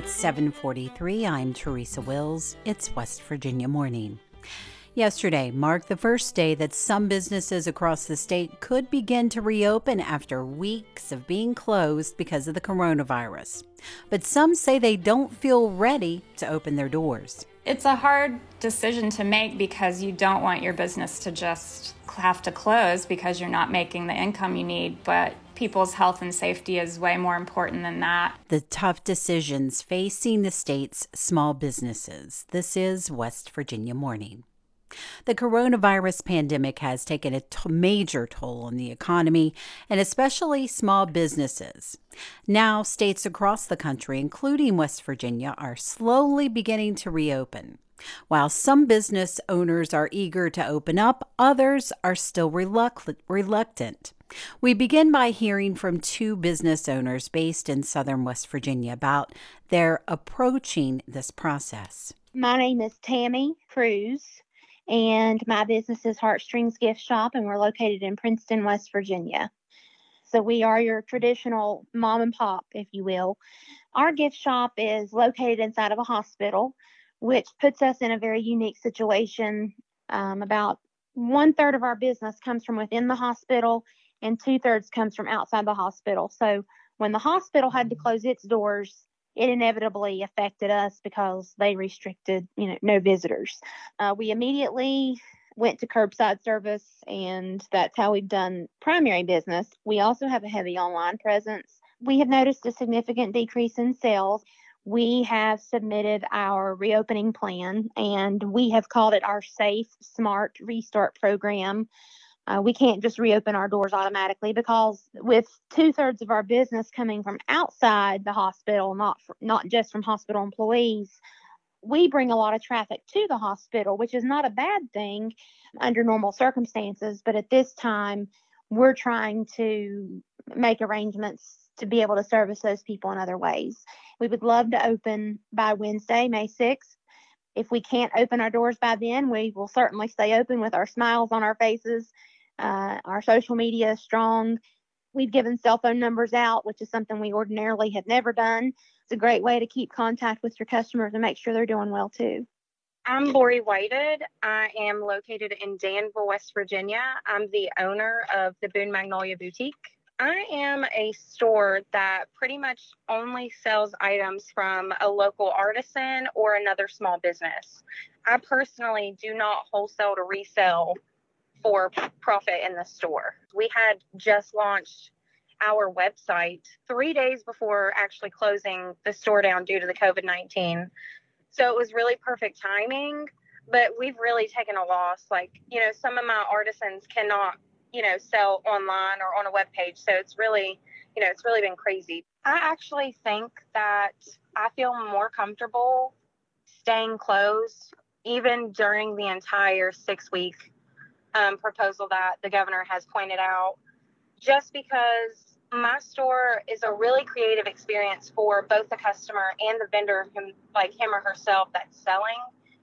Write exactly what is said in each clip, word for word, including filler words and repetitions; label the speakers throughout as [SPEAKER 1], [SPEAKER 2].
[SPEAKER 1] It's seven forty-three. I'm Teresa Wills. It's West Virginia Morning. Yesterday marked the first day that some businesses across the state could begin to reopen after weeks of being closed because of the coronavirus. But some say they don't feel ready to open their doors.
[SPEAKER 2] It's a hard decision to make because you don't want your business to just have to close because you're not making the income you need, but people's health and safety is way more important than that.
[SPEAKER 1] The tough decisions facing the state's small businesses. This is West Virginia Morning. The coronavirus pandemic has taken a t- major toll on the economy and especially small businesses. Now, states across the country, including West Virginia, are slowly beginning to reopen. While some business owners are eager to open up, others are still reluct- reluctant. We begin by hearing from two business owners based in southern West Virginia about their approaching this process.
[SPEAKER 3] My name is Tammy Cruz, and my business is Heartstrings Gift Shop, and we're located in Princeton, West Virginia. So we are your traditional mom and pop, if you will. Our gift shop is located inside of a hospital, which puts us in a very unique situation. Um, about one third of our business comes from within the hospital, and two thirds comes from outside the hospital. So when the hospital had to close its doors, it inevitably affected us because they restricted, you know, no visitors. Uh, we immediately went to curbside service, and that's how we've done primary business. We also have a heavy online presence. We have noticed a significant decrease in sales. We have submitted our reopening plan, and we have called it our Safe, Smart Restart Program. Uh, we can't just reopen our doors automatically because with two-thirds of our business coming from outside the hospital, not for, not just from hospital employees, we bring a lot of traffic to the hospital, which is not a bad thing under normal circumstances. But at this time, we're trying to make arrangements to be able to service those people in other ways. We would love to open by Wednesday, May sixth. If we can't open our doors by then, we will certainly stay open with our smiles on our faces. Uh, our social media is strong. We've given cell phone numbers out, which is something we ordinarily have never done. It's a great way to keep contact with your customers and make sure they're doing well too.
[SPEAKER 4] I'm Lori Whited. I am located in Danville, West Virginia. I'm the owner of the Boone Magnolia Boutique. I am a store that pretty much only sells items from a local artisan or another small business. I personally do not wholesale to resell for profit in the store. We had just launched our website three days before actually closing the store down due to the covid nineteen. So it was really perfect timing, but we've really taken a loss. Like, you know, some of my artisans cannot, you know, sell online or on a web page. So it's really, you know, it's really been crazy. I actually think that I feel more comfortable staying closed even during the entire six week um, proposal that the governor has pointed out, just because my store is a really creative experience for both the customer and the vendor, him, like him or herself that's selling.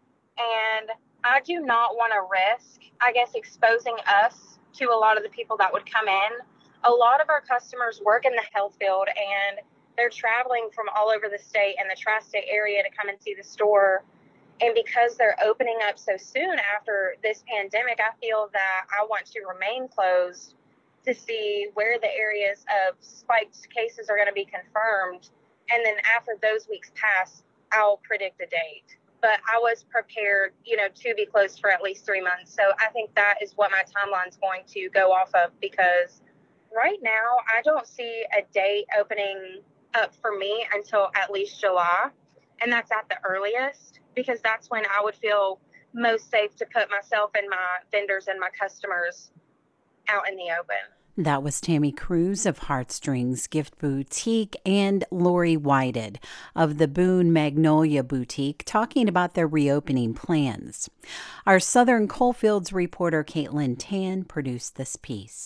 [SPEAKER 4] And I do not want to risk, I guess, exposing us to a lot of the people that would come in. A lot of our customers work in the health field, and they're traveling from all over the state and the tri-state area to come and see the store. And because they're opening up so soon after this pandemic, I feel that I want to remain closed to see where the areas of spiked cases are going to be confirmed. And then after those weeks pass, I'll predict a date. But I was prepared, you know, to be closed for at least three months. So I think that is what my timeline is going to go off of, because right now I don't see a date opening up for me until at least July. And that's at the earliest, because that's when I would feel most safe to put myself and my vendors and my customers out in the open.
[SPEAKER 1] That was Tammy Cruz of Heartstrings Gift Boutique and Lori Whited of the Boone Magnolia Boutique talking about their reopening plans. Our Southern Coalfields reporter Caitlin Tan produced this piece.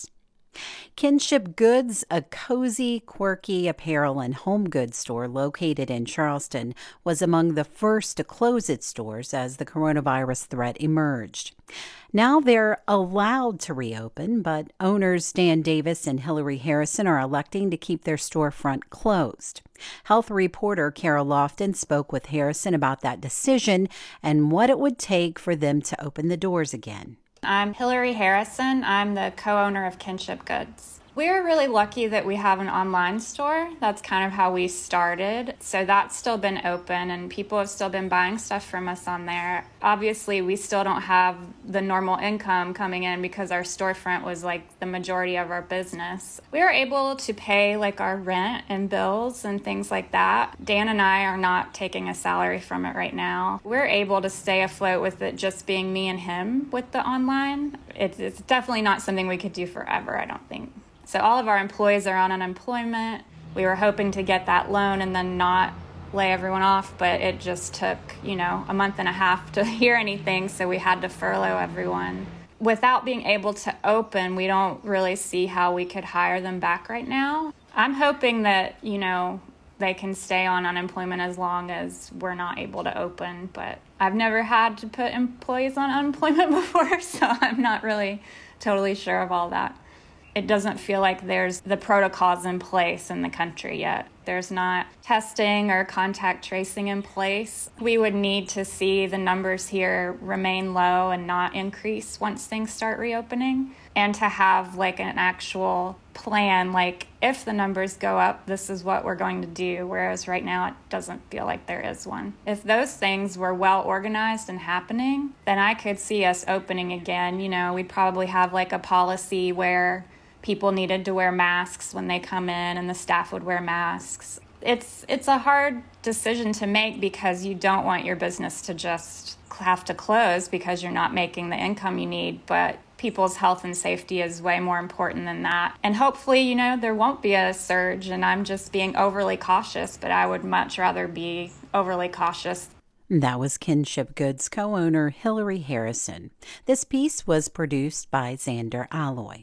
[SPEAKER 1] Kinship Goods, a cozy, quirky apparel and home goods store located in Charleston, was among the first to close its doors as the coronavirus threat emerged. Now they're allowed to reopen, but owners Dan Davis and Hillary Harrison are electing to keep their storefront closed. Health reporter Carol Lofton spoke with Harrison about that decision and what it would take for them to open the doors again.
[SPEAKER 2] I'm Hillary Harrison. I'm the co-owner of Kinship Goods. We're really lucky that we have an online store. That's kind of how we started. So that's still been open and people have still been buying stuff from us on there. Obviously, we still don't have the normal income coming in because our storefront was like the majority of our business. We are able to pay like our rent and bills and things like that. Dan and I are not taking a salary from it right now. We're able to stay afloat with it just being me and him with the online. It's, it's definitely not something we could do forever, I don't think. So all of our employees are on unemployment. We were hoping to get that loan and then not lay everyone off, but it just took, you know, a month and a half to hear anything, so we had to furlough everyone. Without being able to open, we don't really see how we could hire them back right now. I'm hoping that, you know, they can stay on unemployment as long as we're not able to open, but I've never had to put employees on unemployment before, so I'm not really totally sure of all that. It doesn't feel like there's the protocols in place in the country yet. There's not testing or contact tracing in place. We would need to see the numbers here remain low and not increase once things start reopening, and to have like an actual plan, like if the numbers go up, this is what we're going to do, whereas right now it doesn't feel like there is one. If those things were well organized and happening, then I could see us opening again. You know, we'd probably have like a policy where people needed to wear masks when they come in and the staff would wear masks. It's it's a hard decision to make because you don't want your business to just have to close because you're not making the income you need, but people's health and safety is way more important than that. And hopefully, you know, there won't be a surge and I'm just being overly cautious, but I would much rather be overly cautious.
[SPEAKER 1] That was Kinship Goods co-owner Hillary Harrison. This piece was produced by Xander Alloy.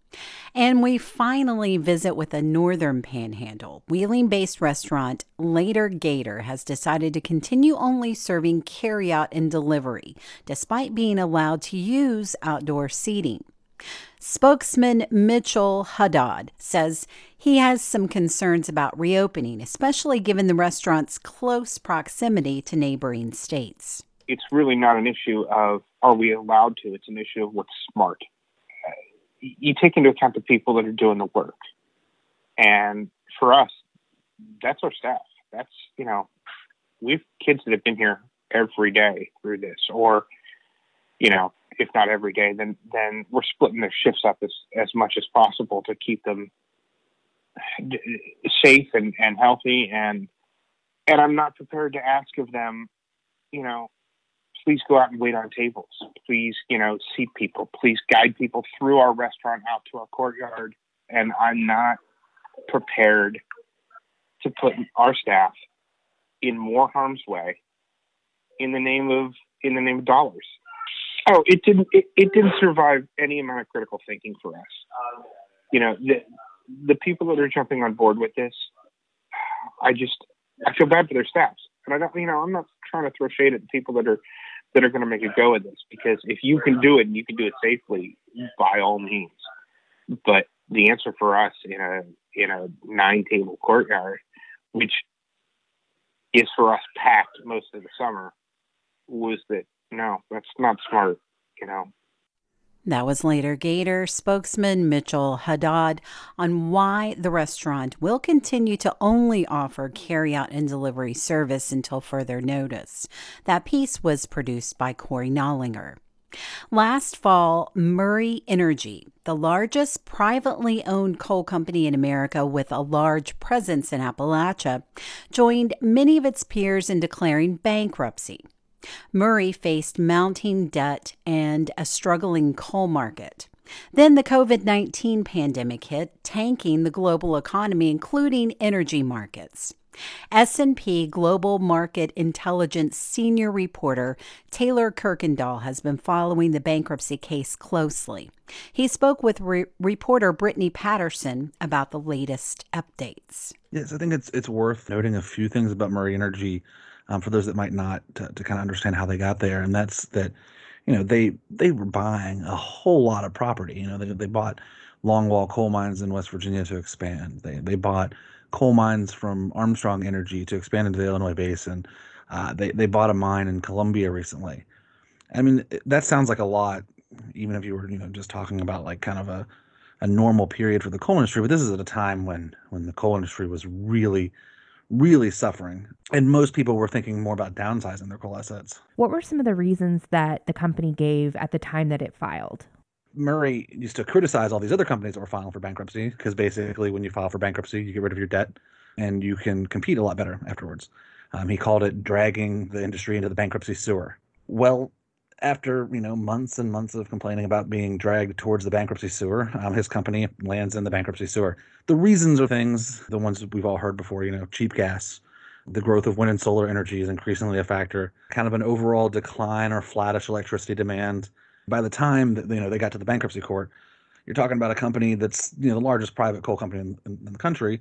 [SPEAKER 1] And we finally visit with a northern panhandle. Wheeling-based restaurant Later Gator has decided to continue only serving carryout and delivery, despite being allowed to use outdoor seating. Spokesman Mitchell Haddad says he has some concerns about reopening, especially given the restaurant's close proximity to neighboring states.
[SPEAKER 5] It's really not an issue of are we allowed to, it's an issue of what's smart. You take into account the people that are doing the work. And for us, that's our staff. That's, you know, we've kids that have been here every day through this, or, you know, if not every day, then, then we're splitting their shifts up as, as much as possible to keep them safe and, and healthy. And, and I'm not prepared to ask of them, you know, please go out and wait on tables. Please, you know, seat people. Please guide people through our restaurant out to our courtyard. And I'm not prepared to put our staff in more harm's way in the name of in the name of dollars. Oh, it didn't. It, it didn't survive any amount of critical thinking for us. You know, the the people that are jumping on board with this, I just I feel bad for their staffs. And I don't, you know, I'm not trying to throw shade at the people that are that are going to make a go of this, because if you can do it and you can do it safely, by all means. But the answer for us in a in a nine table courtyard, which is for us packed most of the summer, was that no, that's not smart, you know.
[SPEAKER 1] That was Later Gator spokesman Mitchell Haddad on why the restaurant will continue to only offer carryout and delivery service until further notice. That piece was produced by Corey Nollinger. Last fall, Murray Energy, the largest privately owned coal company in America with a large presence in Appalachia, joined many of its peers in declaring bankruptcy. Murray faced mounting debt and a struggling coal market. Then the covid nineteen pandemic hit, tanking the global economy, including energy markets. S and P Global Market Intelligence senior reporter Taylor Kirkendall has been following the bankruptcy case closely. He spoke with re- reporter Brittany Patterson about the latest updates.
[SPEAKER 6] Yes, I think it's it's worth noting a few things about Murray Energy um, for those that might not to, to kind of understand how they got there, and that's that you know they they were buying a whole lot of property. You know they they bought longwall coal mines in West Virginia to expand. They they bought coal mines from Armstrong Energy to expand into the Illinois Basin. Uh, they they bought a mine in Colombia recently. I mean, that sounds like a lot, even if you were you know just talking about like kind of a a normal period for the coal industry. But this is at a time when when the coal industry was really, really suffering, and most people were thinking more about downsizing their coal assets.
[SPEAKER 7] What were some of the reasons that the company gave at the time that it filed?
[SPEAKER 6] Murray used to criticize all these other companies that were filing for bankruptcy because basically when you file for bankruptcy, you get rid of your debt and you can compete a lot better afterwards. Um, he called it dragging the industry into the bankruptcy sewer. Well, after you know months and months of complaining about being dragged towards the bankruptcy sewer, um, his company lands in the bankruptcy sewer. The reasons are things, the ones that we've all heard before, you know, cheap gas, the growth of wind and solar energy is increasingly a factor, kind of an overall decline or flattish electricity demand. By the time that you know they got to the bankruptcy court, you're talking about a company that's you know the largest private coal company in, in, in the country,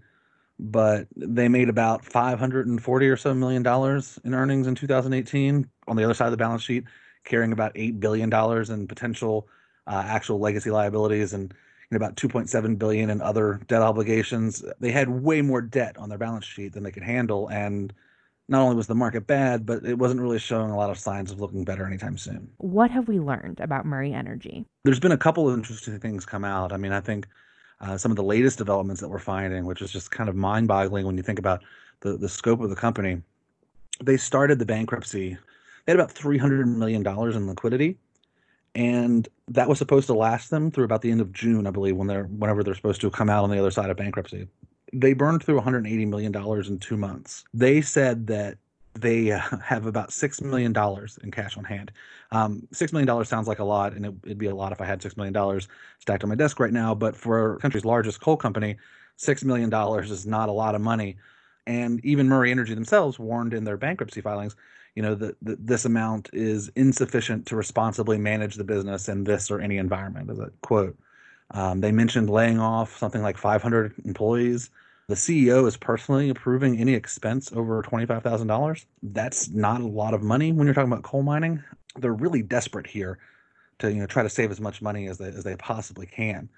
[SPEAKER 6] but they made about five hundred forty or so million dollars in earnings in two thousand eighteen. On the other side of the balance sheet, carrying about eight billion dollars in potential uh, actual legacy liabilities and you know, about two point seven billion dollars in other debt obligations. They had way more debt on their balance sheet than they could handle, and not only was the market bad, but it wasn't really showing a lot of signs of looking better anytime soon.
[SPEAKER 7] What have we learned about Murray Energy?
[SPEAKER 6] There's been a couple of interesting things come out. I mean, I think uh, some of the latest developments that we're finding, which is just kind of mind-boggling when you think about the, the scope of the company. They started the bankruptcy. They had about three hundred million dollars in liquidity, and that was supposed to last them through about the end of June, I believe, when they're whenever they're supposed to come out on the other side of bankruptcy. They burned through one hundred eighty million dollars in two months. They said that they uh, have about six million dollars in cash on hand. Um, six million dollars sounds like a lot, and it, it'd be a lot if I had six million dollars stacked on my desk right now. But for our country's largest coal company, six million dollars is not a lot of money. And even Murray Energy themselves warned in their bankruptcy filings, you know, that, that this amount is insufficient to responsibly manage the business in this or any environment, as a quote. Um, they mentioned laying off something like five hundred employees. The C E O is personally approving any expense over twenty-five thousand dollars. That's not a lot of money when you're talking about coal mining. They're really desperate here to you know try to save as much money as they, as they possibly can.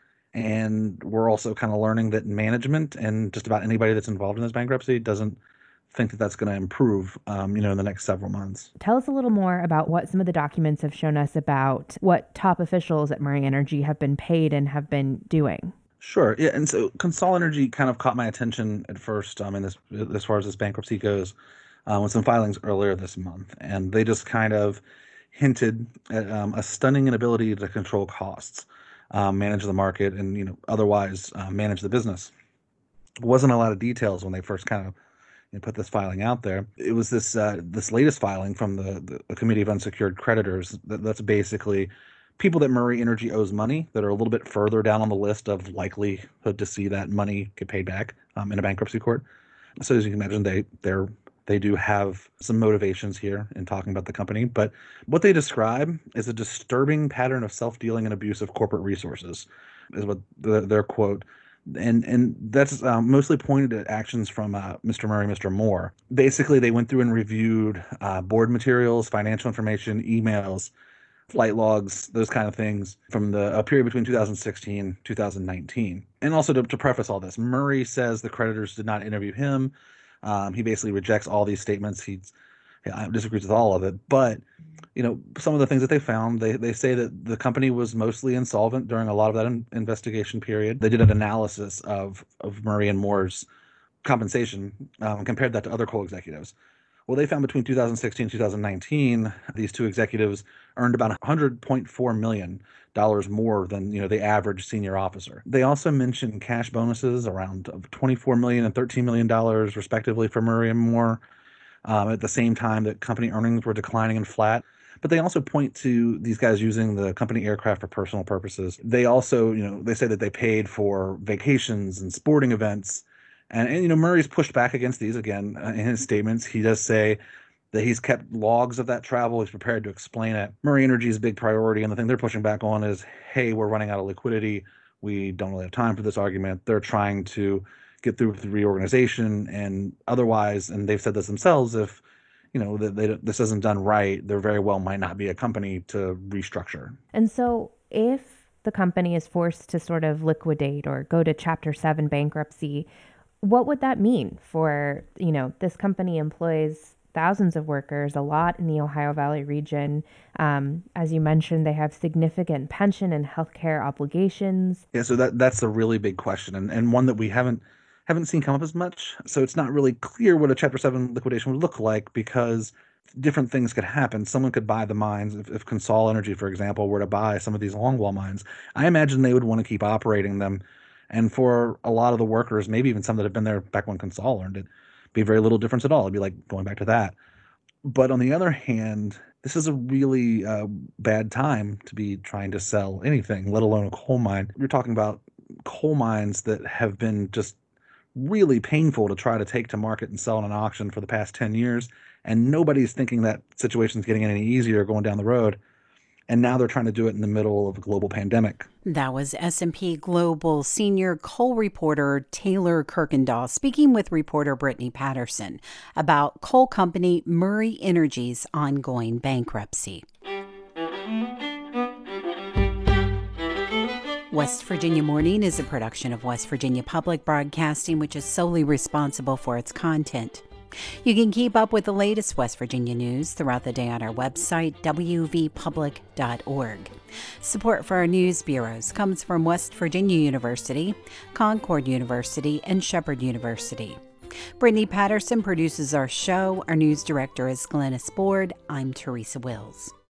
[SPEAKER 6] And we're also kind of learning that management and just about anybody that's involved in this bankruptcy doesn't think that that's going to improve, um, you know, in the next several months.
[SPEAKER 7] Tell us a little more about what some of the documents have shown us about what top officials at Murray Energy have been paid and have been doing.
[SPEAKER 6] Sure. Yeah. And so Consol Energy kind of caught my attention at first, um, in this, as far as this bankruptcy goes, uh, with some filings earlier this month. And they just kind of hinted at um, a stunning inability to control costs, um, manage the market, and, you know, otherwise uh, manage the business. Wasn't a lot of details when they first kind of you know, put this filing out there. It was this uh, this latest filing from the, the Committee of Unsecured Creditors. That, that's basically people that Murray Energy owes money that are a little bit further down on the list of likelihood to see that money get paid back um, in a bankruptcy court. So as you can imagine, they they're they do have some motivations here in talking about the company. But what they describe is a disturbing pattern of self-dealing and abuse of corporate resources, is what the, their quote. And and that's uh, mostly pointed at actions from uh, Mister Murray, Mister Moore. Basically, they went through and reviewed uh, board materials, financial information, emails, flight logs, those kind of things from the a period between two thousand sixteen, two thousand nineteen. And also to, to preface all this, Murray says the creditors did not interview him. Um, he basically rejects all these statements. He's he disagrees with all of it. But you know, some of the things that they found, they, they say that the company was mostly insolvent during a lot of that in, investigation period. They did an analysis of, of Murray and Moore's compensation um, and compared that to other coal executives. Well, they found between two thousand sixteen and two thousand nineteen, these two executives earned about one hundred point four million dollars more than you know the average senior officer. They also mentioned cash bonuses around twenty-four million dollars and thirteen million dollars respectively for Murray and Moore, um, at the same time that company earnings were declining and flat. But they also point to these guys using the company aircraft for personal purposes. They also, you know, they say that they paid for vacations and sporting events And, and you know, Murray's pushed back against these again uh, in his statements. He does say that he's kept logs of that travel. He's prepared to explain it. Murray Energy's big priority, and the thing they're pushing back on is, hey, we're running out of liquidity. We don't really have time for this argument. They're trying to get through with the reorganization and otherwise, and they've said this themselves, if you know that they, this isn't done right, there very well might not be a company to restructure.
[SPEAKER 7] And so if the company is forced to sort of liquidate or go to Chapter seven bankruptcy, what would that mean for, you know, this company employs thousands of workers, a lot in the Ohio Valley region. Um, as you mentioned, they have significant pension and healthcare obligations.
[SPEAKER 6] Yeah, so that that's a really big question, and, and one that we haven't haven't seen come up as much. So it's not really clear what a Chapter seven liquidation would look like, because different things could happen. Someone could buy the mines. If, if Consol Energy, for example, were to buy some of these longwall mines, I imagine they would want to keep operating them. And for a lot of the workers, maybe even some that have been there back when Consol earned it, be very little difference at all. It'd be like going back to that. But on the other hand, this is a really uh, bad time to be trying to sell anything, let alone a coal mine. You're talking about coal mines that have been just really painful to try to take to market and sell in an auction for the past ten years. And nobody's thinking that situation's getting any easier going down the road. And now they're trying to do it in the middle of a global pandemic.
[SPEAKER 1] That was S and P Global senior coal reporter Taylor Kirkendall speaking with reporter Brittany Patterson about coal company Murray Energy's ongoing bankruptcy. West Virginia Morning is a production of West Virginia Public Broadcasting, which is solely responsible for its content. You can keep up with the latest West Virginia news throughout the day on our website, w v public dot org. Support for our news bureaus comes from West Virginia University, Concord University, and Shepherd University. Brittany Patterson produces our show. Our news director is Glennis Board. I'm Teresa Wills.